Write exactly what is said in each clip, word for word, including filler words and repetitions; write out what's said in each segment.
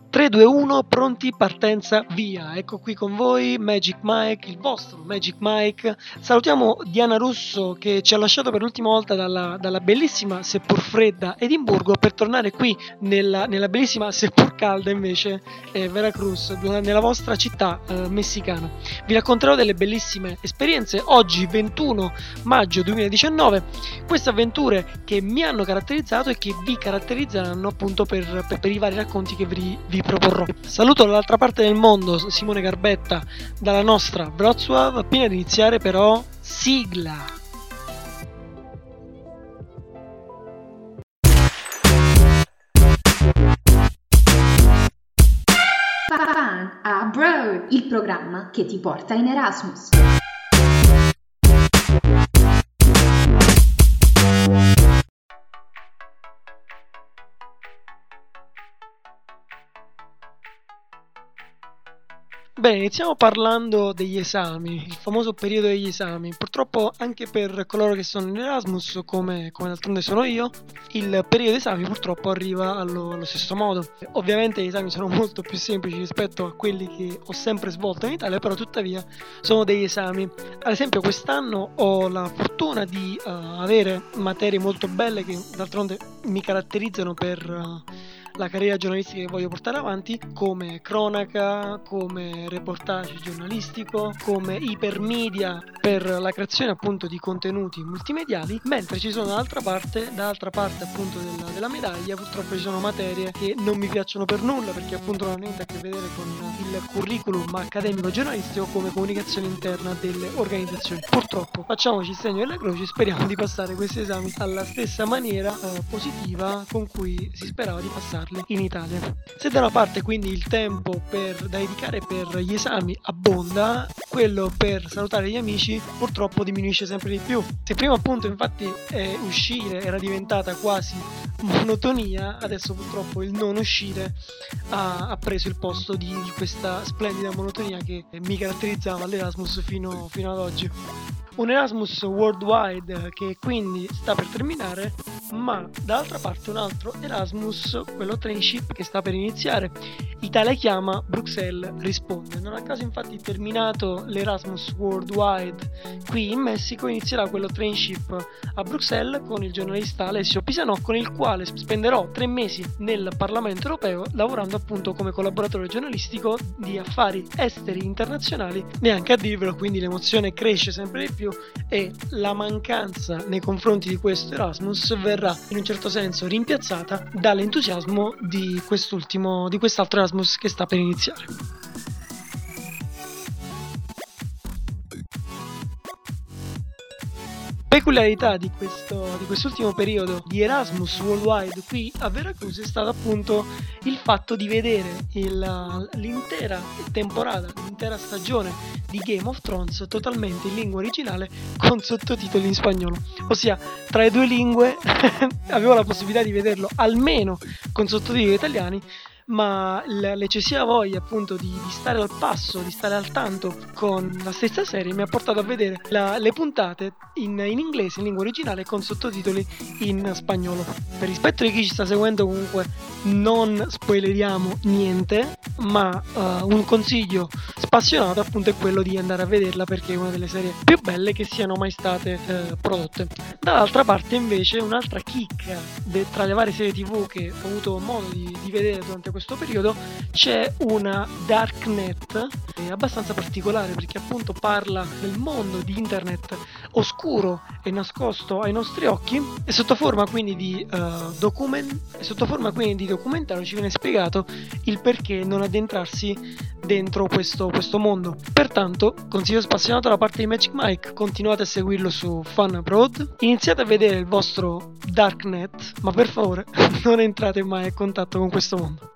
tre, due, uno, pronti, partenza, via. Ecco qui con voi Magic Mike, il vostro Magic Mike. Salutiamo Diana Russo che ci ha lasciato per l'ultima volta dalla, dalla bellissima, seppur fredda, Edimburgo per tornare qui nella, nella bellissima, seppur calda invece, eh, Veracruz, nella vostra città eh, messicana. Vi racconterò delle bellissime esperienze oggi, ventuno maggio duemiladiciannove, queste avventure che mi hanno caratterizzato e che vi caratterizzeranno appunto per, per, per i vari racconti che vi, vi proporrò. Saluto dall'altra parte del mondo Simone Garbetta dalla nostra Wrocław. Prima di iniziare però sigla. Fan Abroad, il programma che ti porta in Erasmus. Bene, iniziamo parlando degli esami, il famoso periodo degli esami. Purtroppo anche per coloro che sono in Erasmus, come, come d'altronde sono io, il periodo di esami purtroppo arriva allo, allo stesso modo. Ovviamente gli esami sono molto più semplici rispetto a quelli che ho sempre svolto in Italia, però tuttavia sono degli esami. Ad esempio quest'anno ho la fortuna di uh, avere materie molto belle che d'altronde mi caratterizzano per... Uh, la carriera giornalistica che voglio portare avanti, come cronaca, come reportage giornalistico, come ipermedia per la creazione appunto di contenuti multimediali, mentre ci sono dall'altra parte, dall'altra parte appunto della, della medaglia, purtroppo ci sono materie che non mi piacciono per nulla perché appunto non hanno niente a che vedere con il curriculum accademico giornalistico come comunicazione interna delle organizzazioni. Purtroppo facciamoci il segno della croce, speriamo di passare questi esami alla stessa maniera eh, positiva con cui si sperava di passare in Italia. Se da una parte quindi il tempo per, da dedicare per gli esami abbonda, quello per salutare gli amici purtroppo diminuisce sempre di più. Se prima appunto infatti eh, uscire era diventata quasi monotonia, adesso purtroppo il non uscire ha, ha preso il posto di, di questa splendida monotonia che mi caratterizzava all'Erasmus fino, fino ad oggi. Un Erasmus worldwide che quindi sta per terminare, ma dall'altra parte un altro Erasmus, quello trainship, che sta per iniziare. Italia chiama, Bruxelles risponde. Non a caso infatti terminato l'Erasmus worldwide qui in Messico, inizierà quello trainship a Bruxelles con il giornalista Alessio Pisanò, con il quale spenderò tre mesi nel Parlamento europeo lavorando appunto come collaboratore giornalistico di affari esteri internazionali. Neanche a dirvelo, quindi l'emozione cresce sempre di più e la mancanza nei confronti di questo Erasmus verrà in un certo senso rimpiazzata dall'entusiasmo di quest'ultimo, di quest'altro Erasmus che sta per iniziare. Peculiarità di questo di quest'ultimo periodo di Erasmus Worldwide qui a Veracruz è stato appunto il fatto di vedere il, l'intera temporata, l'intera stagione di Game of Thrones totalmente in lingua originale con sottotitoli in spagnolo, ossia tra le due lingue avevo la possibilità di vederlo almeno con sottotitoli italiani, ma l'eccessiva voglia appunto di, di stare al passo, di stare al tanto con la stessa serie mi ha portato a vedere la, le puntate in, in inglese, in lingua originale, con sottotitoli in spagnolo. Per rispetto di chi ci sta seguendo comunque non spoileriamo niente, ma uh, un consiglio spassionato appunto è quello di andare a vederla perché è una delle serie più belle che siano mai state uh, prodotte. Dall'altra parte invece un'altra chicca de, tra le varie serie tv che ho avuto modo di, di vedere durante questo periodo, c'è una darknet abbastanza particolare perché appunto parla del mondo di internet oscuro e nascosto ai nostri occhi e sotto forma quindi di uh, document e sotto forma quindi di documentario ci viene spiegato il perché non addentrarsi dentro questo, questo mondo. Pertanto consiglio spassionato da parte di Magic Mike, continuate a seguirlo su Fan Abroad, iniziate a vedere il vostro darknet, ma per favore non entrate mai in contatto con questo mondo.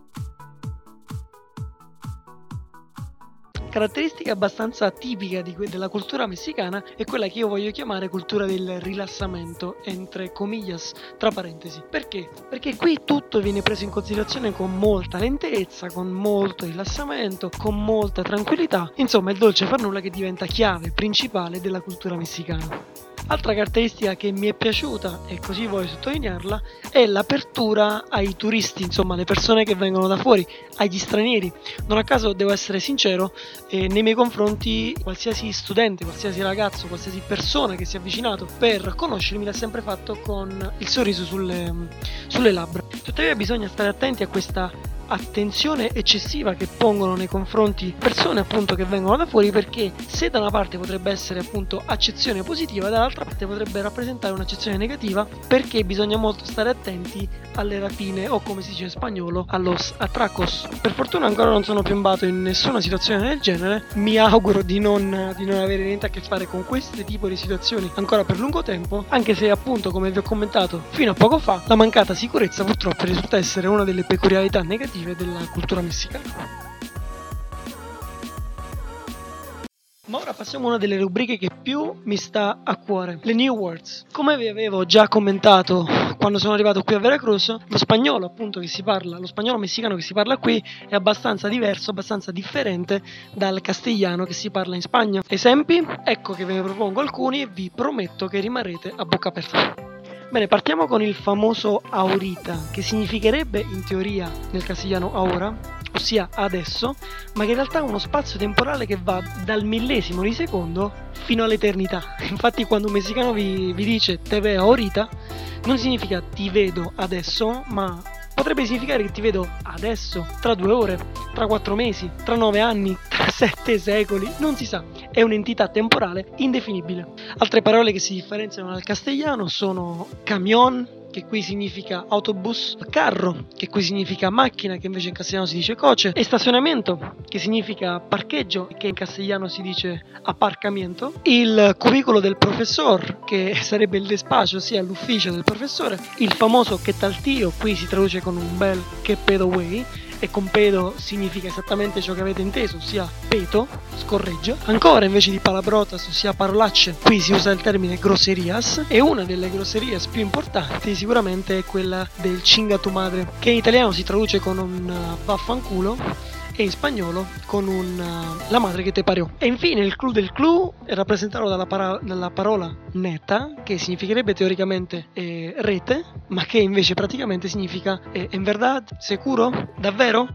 Caratteristica abbastanza tipica di que- della cultura messicana è quella che io voglio chiamare cultura del rilassamento, entre comillas, tra parentesi. Perché? Perché qui tutto viene preso in considerazione con molta lentezza, con molto rilassamento, con molta tranquillità. Insomma, il dolce far nulla che diventa chiave principale della cultura messicana. Altra caratteristica che mi è piaciuta, e così voglio sottolinearla, è l'apertura ai turisti, insomma le persone che vengono da fuori, agli stranieri. Non a caso, devo essere sincero, eh, nei miei confronti qualsiasi studente, qualsiasi ragazzo, qualsiasi persona che si è avvicinato per conoscermi l'ha sempre fatto con il sorriso sulle, sulle labbra. Tuttavia bisogna stare attenti a questa attenzione eccessiva che pongono nei confronti persone appunto che vengono da fuori, perché se da una parte potrebbe essere appunto accezione positiva, dall'altra parte potrebbe rappresentare un'accezione negativa, perché bisogna molto stare attenti alle rapine, o come si dice in spagnolo, a los atracos. Per fortuna ancora non sono piombato in nessuna situazione del genere, mi auguro di non, di non avere niente a che fare con questo tipo di situazioni ancora per lungo tempo, anche se appunto, come vi ho commentato fino a poco fa, la mancata sicurezza purtroppo risulta essere una delle peculiarità negative della cultura messicana. Ma ora passiamo a una delle rubriche che più mi sta a cuore, le new words. Come vi avevo già commentato quando sono arrivato qui a Veracruz, lo spagnolo appunto che si parla, lo spagnolo messicano che si parla qui è abbastanza diverso, abbastanza differente dal castigliano che si parla in Spagna. Esempi? Ecco che ve ne propongo alcuni e vi prometto che rimarrete a bocca aperta. Bene, partiamo con il famoso ahorita, che significherebbe in teoria nel castigliano ahora, ossia adesso, ma che in realtà è uno spazio temporale che va dal millesimo di secondo fino all'eternità. Infatti quando un messicano vi, vi dice te veo ahorita, non significa ti vedo adesso, ma potrebbe significare che ti vedo adesso, tra due ore, tra quattro mesi, tra nove anni, tra sette secoli, non si sa. È un'entità temporale indefinibile. Altre parole che si differenziano dal castigliano sono camion, che qui significa autobus, carro, che qui significa macchina, che invece in castigliano si dice coche, e stazionamento, che significa parcheggio, che in castigliano si dice aparcamiento, il cubicolo del professor, che sarebbe il despacho, ossia l'ufficio del professore, il famoso che tal tio, qui si traduce con un bel che pedo way, e con pedo significa esattamente ciò che avete inteso, ossia peto, scorreggio. Ancora, invece di palabrotas, ossia parolacce, qui si usa il termine grosserias, e una delle grosserias più importanti sicuramente è quella del chinga tu madre, che in italiano si traduce con un uh, vaffanculo, e in spagnolo con un uh, la madre che te pariò. E infine il clou del clou è rappresentato dalla, para- dalla parola neta, che significherebbe teoricamente eh, rete, ma che invece praticamente significa eh, en verdad, sicuro, davvero?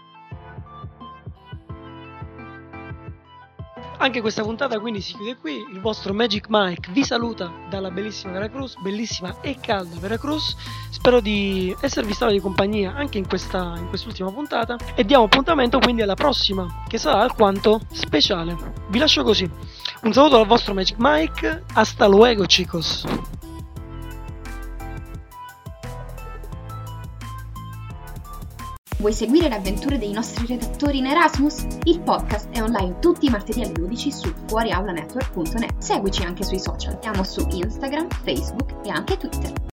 Anche questa puntata quindi si chiude qui, il vostro Magic Mike vi saluta dalla bellissima Veracruz, bellissima e calda Veracruz. Spero di esservi stato di compagnia anche in questa in quest'ultima puntata e diamo appuntamento quindi alla prossima, che sarà alquanto speciale. Vi lascio così, un saluto dal vostro Magic Mike, hasta luego chicos. Vuoi seguire le avventure dei nostri redattori in Erasmus? Il podcast è online tutti i martedì alle dodici su fuoriaulanetwork punto net. Seguici anche sui social, siamo su Instagram, Facebook e anche Twitter.